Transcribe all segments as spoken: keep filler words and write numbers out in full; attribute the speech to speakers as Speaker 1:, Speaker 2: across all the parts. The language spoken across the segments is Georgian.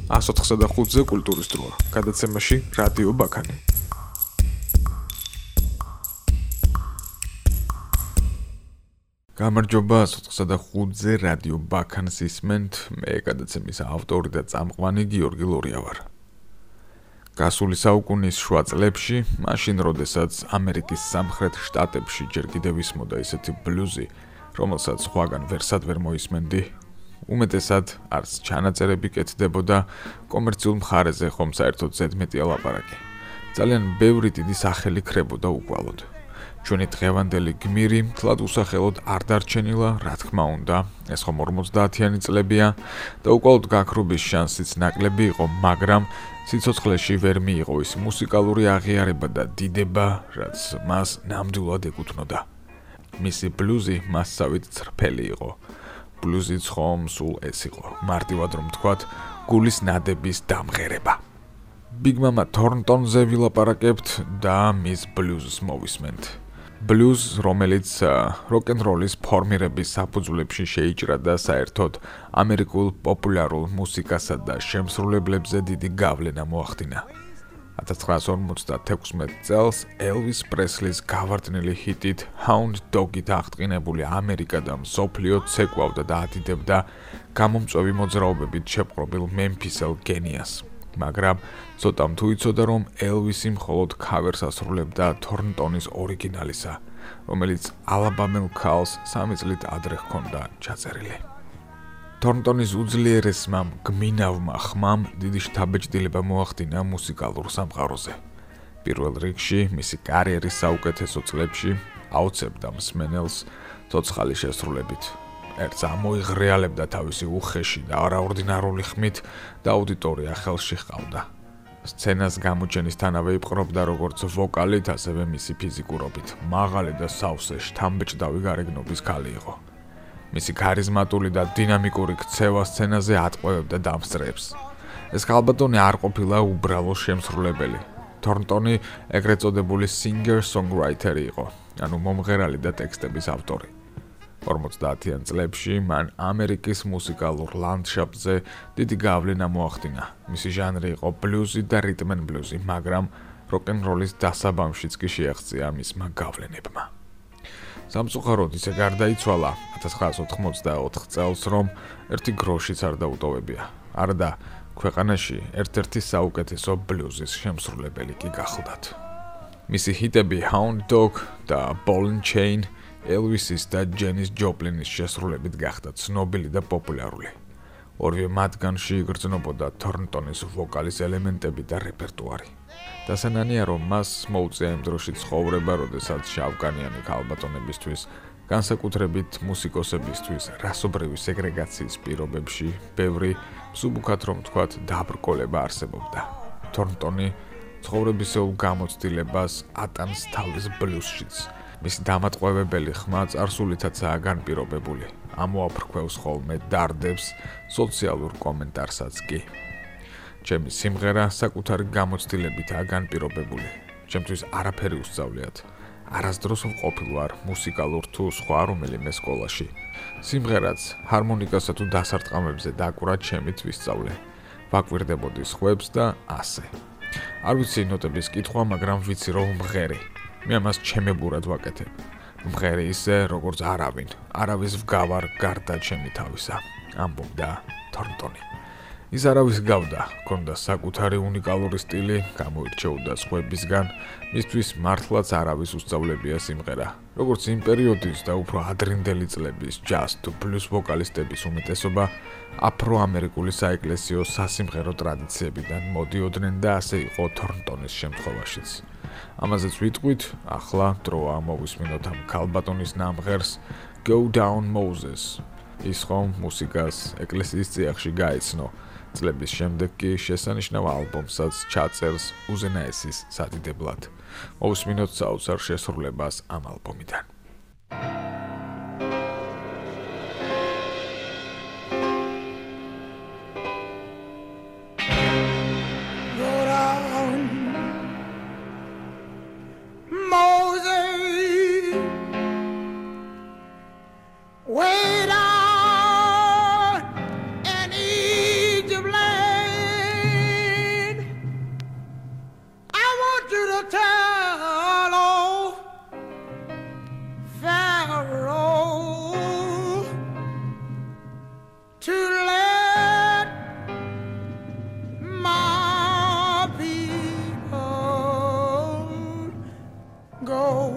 Speaker 1: one oh five ზე კულტურის დროა. გადაცემაში რადიო ბაქანი. გამარჯობა, one oh five ზე რადიო ბაქანს ისმენთ, მე გადაცემის ავტორი და წამყვანი გიორგი ლორია ვარ. გასული საუკუნის შუა წლებში, მაშინ როდესაც ამერიკის სამხრეთ შტატებში ჯერ კიდევ ისმოდა ისეთი ბლუზი, რომელსაც სხვაგან ვერსად ვერ მოისმენდი, უმეტესად არც ჩანაწერები კეთდებოდა, კომერციულ მხარეზე ხომ საერთოდ ზედმეტია ლაპარაკი. ძალიან ბევრი დიდი სახელი ქრებოდა უკვალოდ. ჩვენი დღევანდელი გმირი მთლად უსახელოდ არ დარჩენილა, რა თქმა უნდა, ეს ხომ ორმოცდაათიანი წლებია და უკვალოდ გაქრობის შანსიც ნაკლები იყო, მაგრამ სიცოცხლეში ვერ მიიღო ის მუსიკალური აღიარება და დიდება, რაც მას ნამდვილად ეკუთვნოდა. მისი ბლუზი მასსავით ცრფელი იყო. ბლუზიც ხომ სულ ეს იყო, მარტივად რომ ვთქვათ, გულის ნადების დამღერება. Big Mama Thorntonზე ვილაპარაკებთ და მის ბლუზს მოვისმენთ. ბლუზ, რომელიც როკ-ენ-როლის ფორმირების საფუძვლებში შეიჭრა და საერთოდ ამერიკულ პოპულარულ მუსიკასა და შემსრულებლებზე დიდი გავლენა მოახდინა. one thousand nine hundred forty-six წელს ელვის პრესლის გავარდნილი ჰიტით Hound Dog-ით აღტყინებული ამერიკა და მსოფლიო ცეკვავდა და ადიდებდა გამომწვევი მოძრაობებით შეპყრობილ მემფისელ გენიას. მაგრამ ცოტამ თუ იცოდა, რომ ელვისი მხოლოდ ქავერს ასრულებდა თორნტონის ორიგინალისა, რომელიც ალაბამელ ქალს სამი წლით ადრე ჰქონდა ჩაწერილი. თორნტონის უძლიერესმა გმინავმა ხმამ დიდი შთაბეჭდილება მოახდინა მუსიკალურ სამყაროზე. პირველ რიგში მისი კარიერის საუკეთესო წლებში აუცებდა მსმენელს ცოცხალი შესრულებით. ერთს ამოიღრეალებდა თავისი უხეში და არაორდინარული ხმით და აუდიტორია ხელში ჰყავდა. სცენას გამოჩენისთანავე იპყრობდა როგორც ვოკალით, ასევე მისი ფიზიკურობით. მაღალი და სავსე შთამბეჭდავი გარეგნობის ქალი იყო. მისი ქარიზმატული და დინამიკური ქცევა სცენაზე ატყვევებდა დამსწრეებს. ეს ქალბატონი არ ყოფილა უბრალო შემსრულებელი. თორნტონი ეგრეთ წოდებული singer-songwriter იყო, ანუ მომღერალი და ტექსტების ავტორი. ორმოცდაათიან წლებში მან ამერიკის მუსიკალურ ლანდშაფტზე დიდი გავლენა მოახდინა. მისი ჟანრი იყო ბლუზი და რიტმ ენ ბლუზი, მაგრამ როკ-ენ-როლის დასაბამშიც კი შეაღწია მისმა გავლენებმა. სამწუხაროდ ისე გარდაიცვალა one thousand nine hundred otkhommodsaotkh წელს, რომ ერთი გროშიც არ დაუტოვებია. არადა ქვეყანაში ერთ-ერთი საუკეთესო ბლუზის შემსრულებელი კი გახლდათ. მისი ჰიტები Hound Dog და Ball and Chain ელვისის და ჯენის ჯოპლინის შესრულებით გახდა ცნობილი და პოპულარული. ორივე მათგანში იგრძნობოდა თორნტონის ვოკალის ელემენტები და რეპერტუარი. დასანანია, რომ მას მოუწია იმ დროში ცხოვრება, როდესაც შავკანიანი ქალბატონებისთვის, განსაკუთრებით მუსიკოსებისთვის, რასობრივი სეგრეგაციის პირობებში ბევრი, მსუბუქად რომ ვთქვათ, დაბრკოლება არსებობდა. თორნტონი ცხოვრებისეულ გამოცდილებას ატანს თავის ბლუზშიც. მისი დამატყვევებელი ხმა წარსულითაცაა განპირობებული. ამოაფრქვევს ხოლმე დარდებს სოციალურ კომენტარსაც კი. ჩემი სიმღერა საკუთარი გამოცდილებითაა განპირობებული. ჩემთვის არაფერი უსწავლიათ. არასდროს ვყოფილ ვარ მუსიკალურ თუ სხვა რომელიმე სკოლაში. სიმღერაც ჰარმონიკასა თუ დასარტყამებზე დაკვრა ჩემით ვისწავლე. ვაკვირდებოდი სხვებს და ასე. არ ვიცი ნოტების კითხვა, მაგრამ ვიცი რომ მღერი. მე ამას ჩემებურად ვაკეთებ. მღერი ისე, როგორც არავინ, არავის ვგავარ გარდა ჩემი თავისა, ამბობდა თორნტონი. ის არავის გავდა, ჰქონდა საკუთარი უნიკალური სტილი, გამოირჩეოდა სხვებისგან, მისთვის მართლაც არავის უსწავლებია სიმღერა. როგორც იმ პერიოდის და უფრო ადრინდელი წლების ჯაზ თუ ბლუზ ვოკალისტების უმეტესობა აფრო-ამერიკული საეკლესიო სასიმღერო ტრადიციებიდან მოდიოდნენ და ასე იყო თორნტონის შემთხვევაშიც. ამაზეც ვიტყვით, ახლა დროა მოვისმინოთ ამ ქალბატონის ნამღერს Go Down Moses. ის ხომ მუსიკას ეკლესიის წიაღში გაეცნო. წლების შემდეგ კი შესანიშნავ ალბომსაც ჩაწერს უზენაესის სადიდებლად. მოვისმინოთ საოცარ შესრულებას ამ ალბომიდან.
Speaker 2: Way down in Egypt land. to let my people go.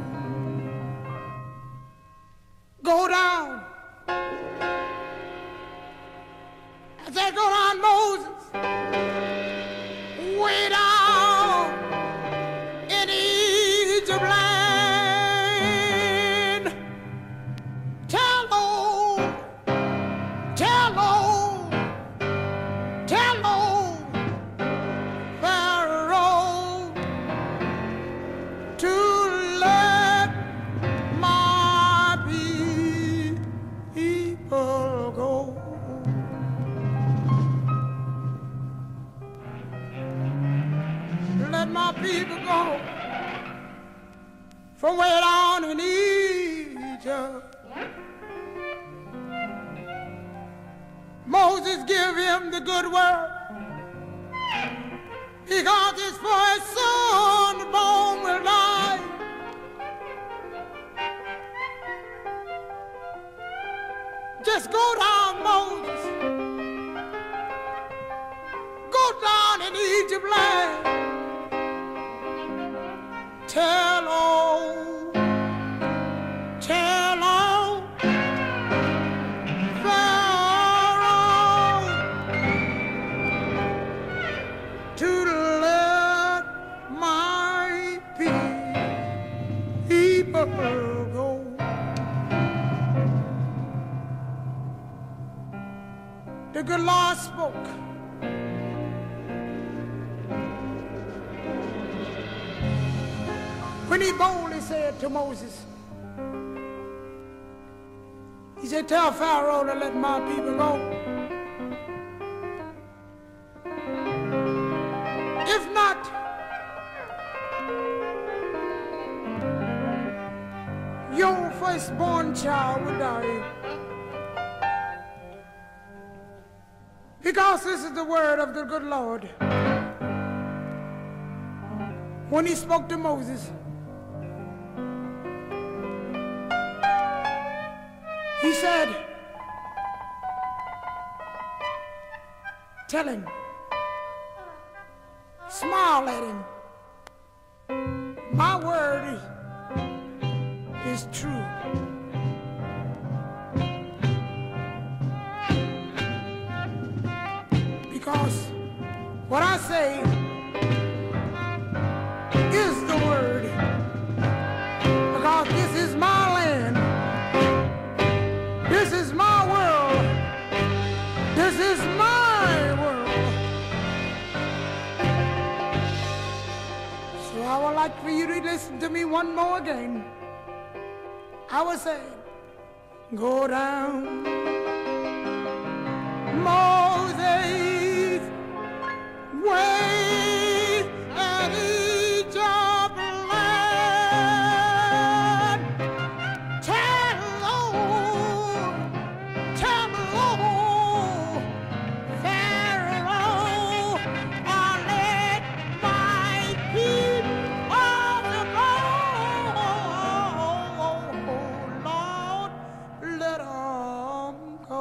Speaker 2: Go down. I said, go down, Moses. Way down in Egypt land. Tell old, tell old, tell old Pharaoh to let my people go. Let my people go from way down in Egypt. Moses give him the good word because it's for his son born will die. Just go down, Moses. Go down in Egypt land. Tell old, tell old Pharaoh to let my people go. The good Lord spoke. When he boldly said to Moses, he said, tell Pharaoh to let my people go. If not, your firstborn child will die. Because this is the word of the good Lord. When he spoke to Moses, he said, tell him, smile at him. My word is, is true. Because what I say is the word. Because this is my land. This is my world. This is my world. So I would like for you to listen to me one more again. I will say, go down, Moses, way at Egypt land. Tell Lord, tell Lord, Pharaoh, I'll let my people go. Lord, let them go.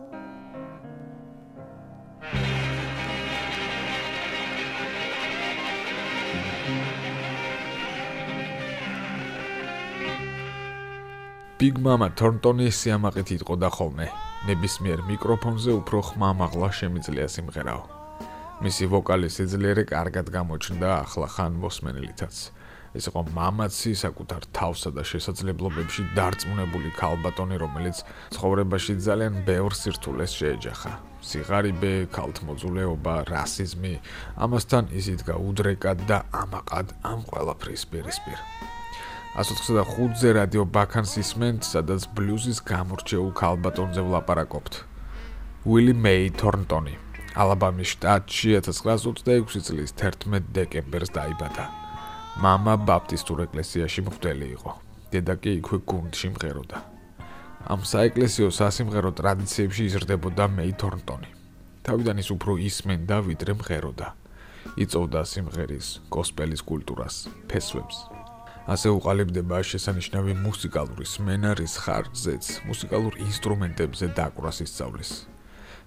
Speaker 1: Big Mama Thornton-ი სიამაყით იტყოდა ხოლმე. ნებისმიერ მიკროფონზე უფრო ხმამაღლა შემიძლია სიმღერაო. მისი ვოკალის სიძლიერე კარგად გამოჩნდა ახლახან მოსმენელითაც. ეს იყო მამაცი საკუთარ თავსა და შესაძლებლობებში დარწმუნებული ქალბატონი, რომელიც ცხოვრებაში ძალიან ბევრ სირთულეს შეეჯახა. სიღარიბე, ქალთმოძულეობა, რასიზმი, ამასთან ის იდგა უდრეკად და ამაყად ამ ყველაფრის პირისპირ. one twenty-five-ზე რადიო ბაქანს ისმენთ, სადაც ბლუზის გამორჩეულ ქალბატონზე ვლაპარაკობთ. Willie Mae Thornton-ი, ალაბამის შტატში nineteen twenty-six წლის thirteenth დეკემბერს დაიბადა. მამა ბაპტისტურ ეკლესიაში მღვდელი იყო. დედა კი იქვე გუნდში მღეროდა. ამ საეკლესიო სასიმღერო ტრადიციებში იზრდებოდა Mae Thornton-ი. თავიდან ის უფრო ისმენდა, ვიდრე მღეროდა. იწოვდა სიმღერის, გოსპელის კულტურას, ფესვებს. ასე უყალიბდება შესანიშნავი მუსიკალური სმენარის ხარჯზეც, მუსიკალურ ინსტრუმენტებზე დაკვრას ისწავლის.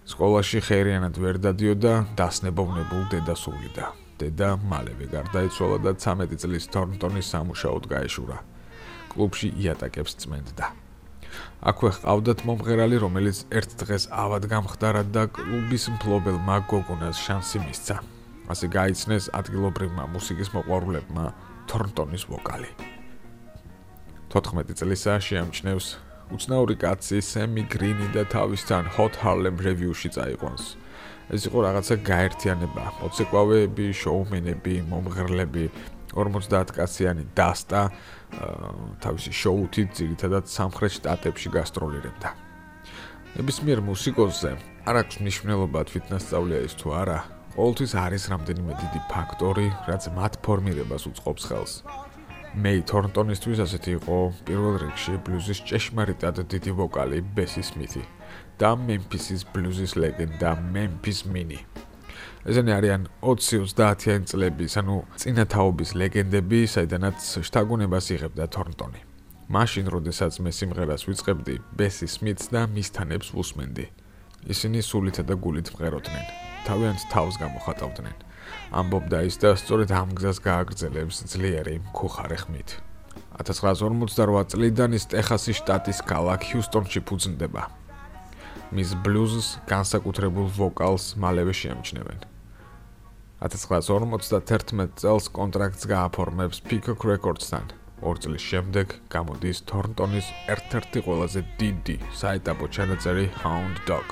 Speaker 1: სკოლაში ხერიანად ვერ დადიოდა დასნებოვნებულ დედასულიდა. დედა მალევე გარდაიცვალა და ცამეტი წლის თორნტონის სამუშაოდ გაეშურა. კლუბში იატაკებს წმენდდა. აქვე ჰყავდათ მომღერალი, რომელიც ერთ დღეს ავად გამხდარა და კლუბის მფლობელმა გოგონას შანსი მისცა. ასე გაიცნეს ადგილობრივმა მუსიკის მოყვარულებმა თორნტონის ვოკალი. თოთხმეტი წლისაა შეამჩნევს უცნაური კაცი სემი გრინი და თავისთან Hot Harlem Review-ში წაიყვანს. ეს იყო რაღაცა გაერთიანება, მოცეკვავეები, შოუმენები, მომღერლები, ორმოცდაათ კაციანი დასტა თავისი შოუთით ძირითადად სამხრეთ შტატებში გასტროლირებდა. ნებისმიერ მუსიკოსზე არ აქვს მნიშვნელობა თვითნასწავლია ის თუ არა, ყოველთვის არის რამდენიმე დიდი ფაქტორი, რაც მათ ფორმირებას უწყობს ხელს. მეი თორნტონისთვის ასეთი იყო პირველ რიგში ბლუზის ჭეშმარიტად დიდი ვოკალი ბესი სმითი და მემფისის ბლუზის ლეგენდა მემფის მინი. ესენი არიან ოცი-ოცდაათიანი წლების, ანუ წინათაობის ლეგენდები, საიდანაც შთაგონებას იღებდა თორნტონი. მაშინ, როდესაც მე სიმღერას ვიწყებდი, ბესი სმითს და მის თანებს ვუსმენდი. ისინი სულითა და გულით მღეროდნენ, თავიანთ თავს გამოხატავდნენ. ამბობდა ის და სწორედ ამ გზას გააგრძელებს ძლიერი მქუხარე ხმით. ათას ცხრაასი ორმოცდაოთხ წლიდან ის ტეხასის შტატის ქალაქ ჰიუსტონში ფუძნდება. მის ბლუზს განსაკუთრებულ ვოკალს მალევე შეამჩნევენ. ათას ცხრაასი ორმოცდათერთმეტ წელს კონტრაქტს გააფორმებს Peacock Records-თან. ორ წლის შემდეგ გამოდის თორნტონის ერთ-ერთი ყველაზე დიდი საეტაპო ჩანაწერი Hound Dog.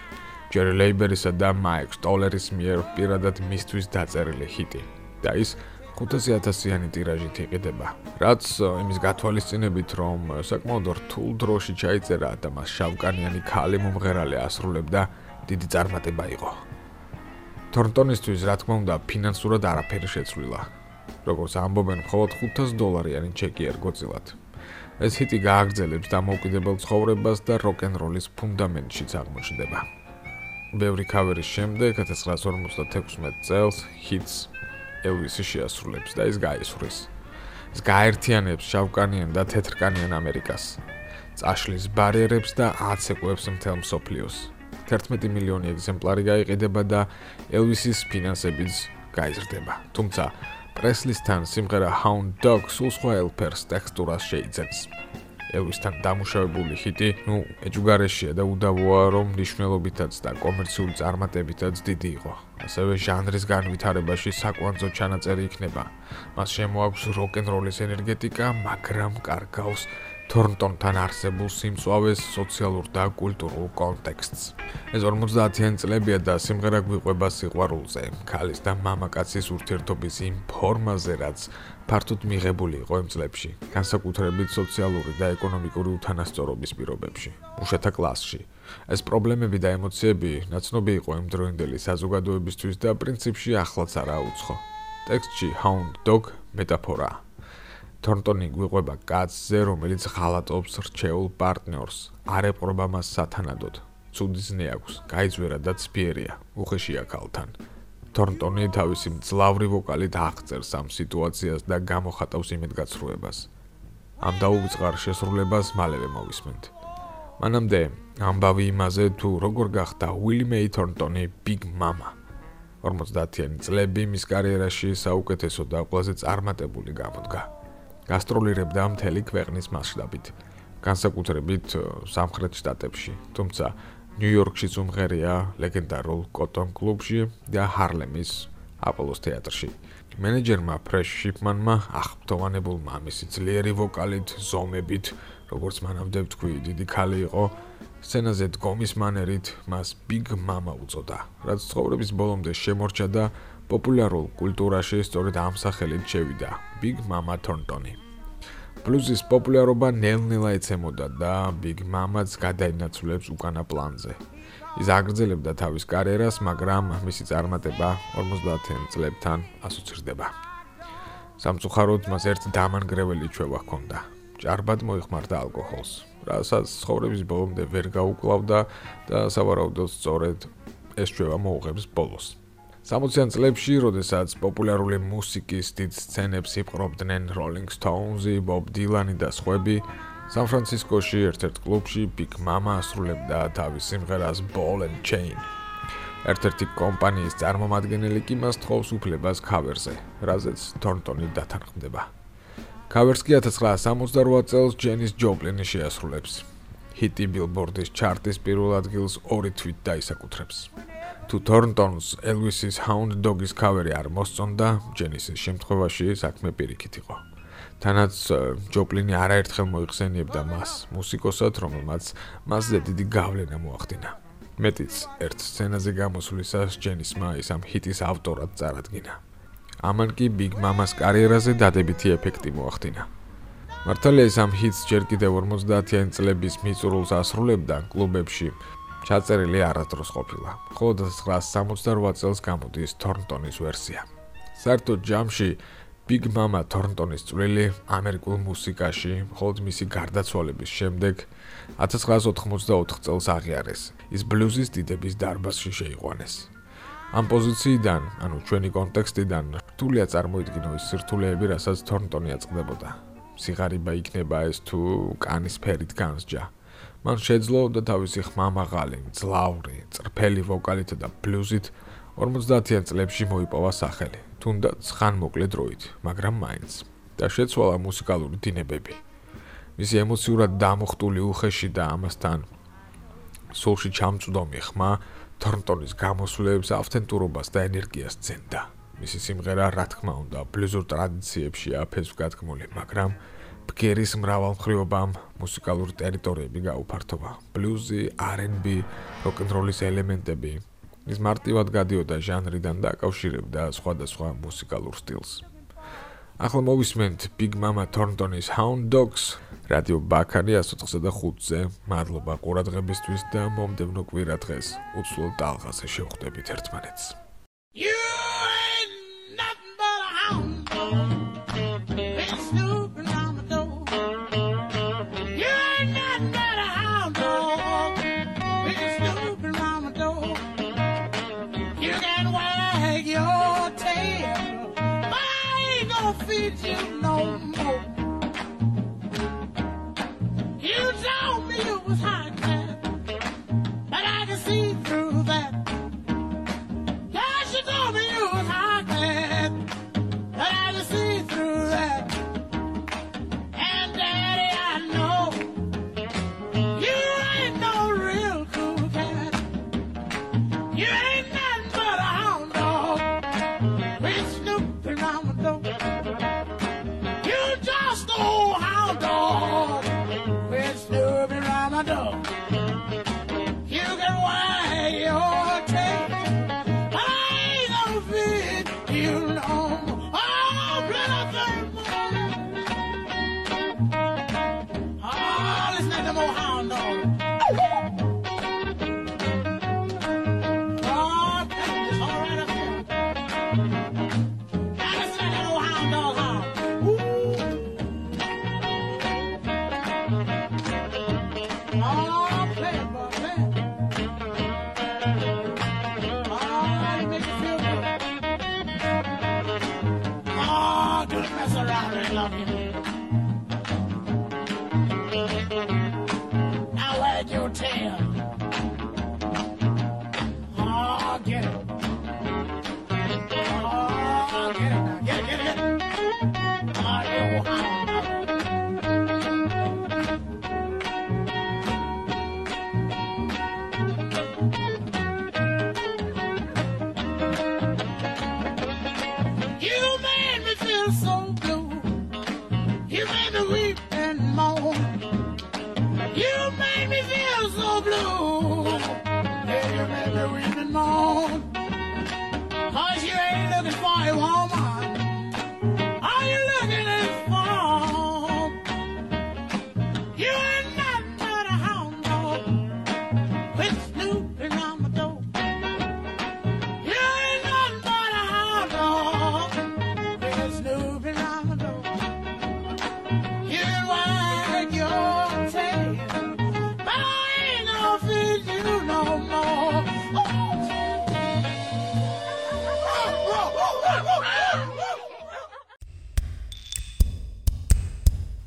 Speaker 1: ჯერი ლეიბერისა და მაიკ სტოლერის მიერ პირადად მისთვის დაწერილი ჰიტი და ის ხუთასი ათასიანი ტირაჟით იყიდება. რაც იმის გათვალისწინებით, რომ საკმაოდ რთულ დროში ჩაიწერა და მას შავკანიანი ქალი მომღერალი ასრულებდა, დიდი წარმატება იყო. თორნტონისთვის, რა თქმა უნდა, ფინანსურად არაფერი შეცვლილა. როგორც ამბობენ, მხოლოდ ხუთას დოლარიანი ჩეკი არ გოწილათ. ეს ჰიტი გააგრძელებს დამოუკიდებელ ცხოვრებას და როკ-ენ-როლის ფუნდამენტშიც აღმოჩნდება. ბევრი ქავერის შემდეგ ათას ცხრაასი ორმოცდათექვსმეტ წელს ჰიტს ელვისი შეასრულებს და ის გაისვრის. ის გაერთიანებს შავკანიან და თეთრკანიან ამერიკას, წაშლის ბარიერებს და აცეკვებს მთელ მსოფლიოს. თერთმეტი მილიონი ეგზემპლარი გაიყიდება და ელვისის ფინანსებიც გაიზრდება. თუმცა პრესლისთან სიმღერა Hound Dog სულ სხვა ელფერს ტექსტურას შეიძენს. ელვისთან დამუშავებული ჰიტი, ნუ ეჯუგარეშია და უდავოა, რომ მნიშვნელობითაც და კომერციული წარმატებითაც დიდი იყო. ასევე ჟანრის განვითარებაში საკვანძო ჩანაწერი იქნება. მას შემოაქვს როკ-ენ-როლის ენერგეტიკა, მაგრამ კარგავს თორნტონთან არსებულ სიმწვავეს სოციალურ და კულტურულ კონტექსტს. ეს ორმოცდაათიანი წლებია და სიმღერა გვიყვება სიყვარულზე, ქალის და მამაკაცის ურთიერთობის იმ ფორმაზე, რაც ფართოდ მიღებული იყო იმ წლებში, განსაკუთრებით სოციალური და ეკონომიკური უთანასწორობის პირობებში, მუშათა კლასში. ეს პრობლემები და ემოციები ნაცნობი იყო იმ დროინდელი საზოგადოებისთვის და პრინციპში ახლაც არაა უცხო. ტექსტში Hound Dog მეტაფორაა. თორნტონი გვიყვება კაცზე, რომელიც ღალატობს რჩეულ პარტნიორს, არ ეპყრობა მას სათანადოდ. ცუდი ზნე აქვს, გაიძვერა და ცფიერია, უხეშია ქალთან. თორნტონი თავისი მძლავრი ვოკალით აღწერს ამ სიტუაციას და გამოხატავს იმედგაცრუებას. ამ დაუვიწყარ შესრულებას მალევე მოვისმენთ. მანამდე ამბავი იმაზე, თუ როგორ გახდა უილი მეი თორნტონი Big Mama. ორმოცდაათიანი წლები მის კარიერაში საუკეთესო და ყველაზე წარმატებული გამოდგა. გასტროლირებდა მთელი ქვეყნის მასშტაბით, განსაკუთრებით სამხრეთ შტატებში, თუმცა ნიუ-იორკშიც უმღერია ლეგენდარულ კოტონ კლუბში და ჰარლემის აპოლოს თეატრში. მენეჯერმა ფრეშ შიპმანმა აღფრთოვანებულმა მისი ძლიერი ვოკალით, ზომებით, როგორც მანამდე ვთქვი, დიდი ქალი იყო, სცენაზე დგომის მანერით მას Big Mama უწოდა, რაც ცხოვრების ბოლომდე შემორჩა და პოპულარულ კულტურაში სწორედ ამ სახელით შევიდა Big Mama Thornton. ბლუზის პოპულარობა ნელ-ნელა ეცემოდა და Big Mama-ც გადაინაცვლებს უკანა პლანზე. ის აგრძელებდა თავის კარიერას, მაგრამ მისი წარმატება ორმოცდაათიან წლებთან ასოცირდება. სამწუხაროდ მას ერთი დამანგრეველი ჩვევა ჰქონდა. ჭარბად მოიხმარდა ალკოჰოლს, რასაც ცხოვრების ბოლომდე ვერ გაუკლავდა და სავარაუდოდ სწორედ ეს ჩვევა მოუღებს ბოლოს. სამოციან წლებში, როდესაც პოპულარული მუსიკის დიდ სცენებს იპყრობდნენ Rolling Stones, Bob Dylan და სხვები, სან-ფრანცისკოში ერთ-ერთ კლუბში Big Mama ასრულებდა თავის სიმღერას Ball and Chain. ერთ-ერთი კომპანიის წარმომადგენელი კი მას თხოვს უფლებას ქავერზე, რაზეც თორნტონი დათანხმდება. ქავერს კი ათას ცხრაასი სამოცდაროათ წელს ჯენის ჯოპლინი შეასრულებს. ჰიტი ბილბორდის ჩარტის პირველ ადგილს ორი თვით დაისაკუთრებს. თუ თორნტონს ელვისის Hound Dog-ის ქავერი არ მოსწონდა, ჯენისის შემთხვევაში საქმე პირიქით იყო. თანაც ჯოპლინი არაერთხელ მოიხსენიებდა მას, მუსიკოსად, რომელმაც მასზე დიდი გავლენა მოახდინა. მეტიც, ერთ სცენაზე გამოსვლისას ჯენისმა ის ამ ჰიტის ავტორად წარადგინა. ამან კი Big Mama-s კარიერაზე დადებითი ეფექტი მოახდინა. მართალია ის ამ ჰიტს ჯერ კიდევ ორმოცდაათიანი წლების მიწურულს ასრულებდა კლუბებში, ჩაწერილი არასდროს ყოფილა. ხოლო ათას ცხრაასი სამოცდაროათ წელს გამოდის თორნტონის ვერსია. საერთოდ ჯამში Big Mama თორნტონის წვლილი ამერიკულ მუსიკაში, მხოლოდ მისი გარდაცვალების შემდეგ ათას ცხრაასი ოთხმოცდაოთხ წელს აღიარეს. ის ბლუზის დიდების დარბაზში შეიყვანეს. ამ პოზიციიდან, ანუ ჩვენი კონტექსტიდან, რთულია წარმოიდგინო ის სირთულეები, რასაც თორნტონი აწყდებოდა. სიღარიბა იქნება ეს თუ კანის ფერით განსჯა. მან შეძლო და თავისი ხმამაღალი, ძლავრი, წრფელი ვოკალით და ბლუზით ორმოცდაათიან წლებში მოიპოვა სახელი, თუნდაც ხანმოკლე დროით, მაგრამ მაინც და შეცვალა მუსიკალური დინებები. მისი ემოციურად დამუხტული უხეში და ამასთან სულში ჩამწვდომი ხმა თორნტონის გამოსვლებს, ავთენტურობას და ენერგიას ძენდა. მისი სიმღერა, რა თქმა უნდა, ბლუზურ ტრადიციებშია ფესვგადგმული, მაგრამ ბგერის მრავალმხრივობამ მუსიკალური ტერიტორიები გაუფართოვა. ბლუზი, არ ენდ ბი, როკ-ენ-როლის ელემენტები. ის მარტივად გადიოდა ჟანრიდან და აკავშირებდა სხვადასხვა მუსიკალურ სტილს. ახლა მოვისმენთ Big Mama თორნტონის Hound Dogs, რადიო ბაქანი εκατს ოთხdesятოხუთზე. მადლობა ყურადღებისთვის და მომდევნო კვირა დღეს უცვლელ ტალღაზე შევხვდებით ერთმანეთს.
Speaker 2: Feed you no more. You told me it was high class, but I can see through that. Yes, you told me it was high class, but I can see through that. And Daddy, I know you ain't no real cool cat. You ain't nothing but a hound dog. We snooping around the door. Dog. You can wag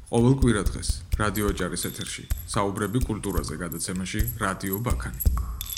Speaker 1: ყოველ კვირა დღეს რადიო აჭარის ეთერში საუბრები კულტურაზე გადაცემაში რადიო ბაქანი.